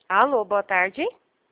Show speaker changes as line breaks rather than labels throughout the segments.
Alô, boa tarde.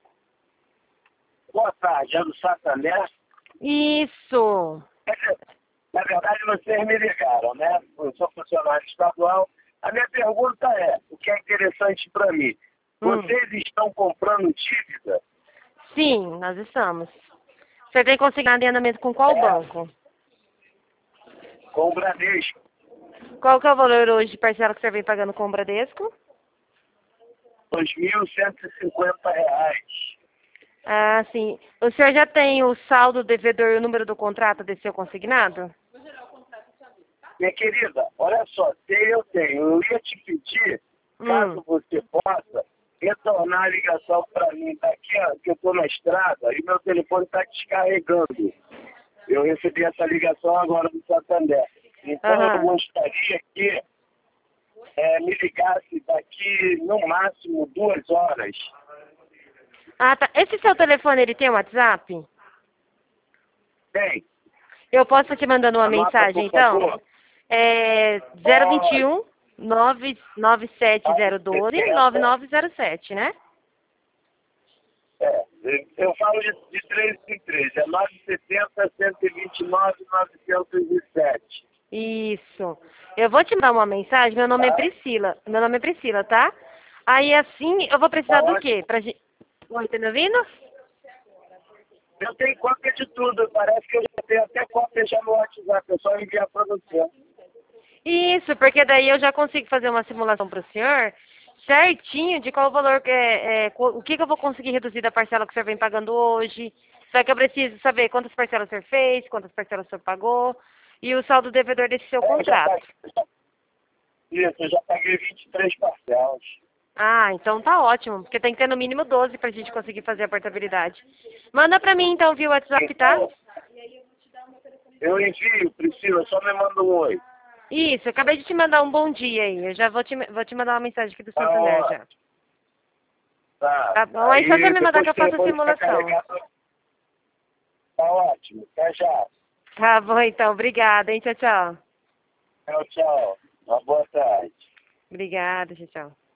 Boa tarde, é do Santander.
Isso.
Na verdade, vocês me ligaram, né? Eu sou funcionário estadual. A minha pergunta é, o que é interessante para mim, vocês estão comprando dívida?
Sim, nós estamos. Você tem consignado em andamento com qual banco?
Com o Bradesco,
Qual que é o valor hoje de parcela que você vem pagando com o Bradesco?
R$ 2.150.
Ah, sim. O senhor já tem o saldo, o devedor e o número do contrato desse seu consignado?
Minha querida, olha só, eu tenho. Eu ia te pedir, caso você possa, retornar a ligação para mim daqui, que eu estou na estrada e meu telefone está descarregando. Eu recebi essa ligação agora do Santander. Então eu gostaria que me ligasse daqui no máximo 2 horas.
Ah, tá. Esse seu telefone, ele tem um WhatsApp?
Tem.
Eu posso te mandando uma
Anota,
mensagem,
por
então?
favor.
É 021 99702 9907, né?
Eu falo de 3 em 3. É 970 129 907.
Isso. Eu vou te mandar uma mensagem, meu nome é Priscila. Meu nome é Priscila, tá? Aí assim, eu vou precisar do quê? Oi, tá me ouvindo?
Eu tenho cópia de tudo. Parece que eu já tenho até cópia já no WhatsApp. É só enviar para você.
Isso, porque daí eu já consigo fazer uma simulação para o senhor certinho de qual o valor, o que eu vou conseguir reduzir da parcela que o senhor vem pagando hoje. Só que eu preciso saber quantas parcelas o senhor fez, quantas parcelas o senhor pagou e o saldo devedor desse seu contrato.
Eu já paguei 23 parcelas.
Ah, então tá ótimo, porque tem que ter no mínimo 12 pra gente conseguir fazer a portabilidade. Manda pra mim então via WhatsApp, tá?
Eu envio, Priscila, só me manda um oi.
Isso, eu acabei de te mandar um bom dia aí. Eu já vou te mandar uma mensagem aqui do Santander já. Tá bom? Aí só você me mandar que eu faço a simulação.
Tá ótimo, até já.
Tá bom então, obrigada, hein? Tchau, tchau.
Tchau, tchau. Uma boa tarde.
Obrigada, tchau, tchau.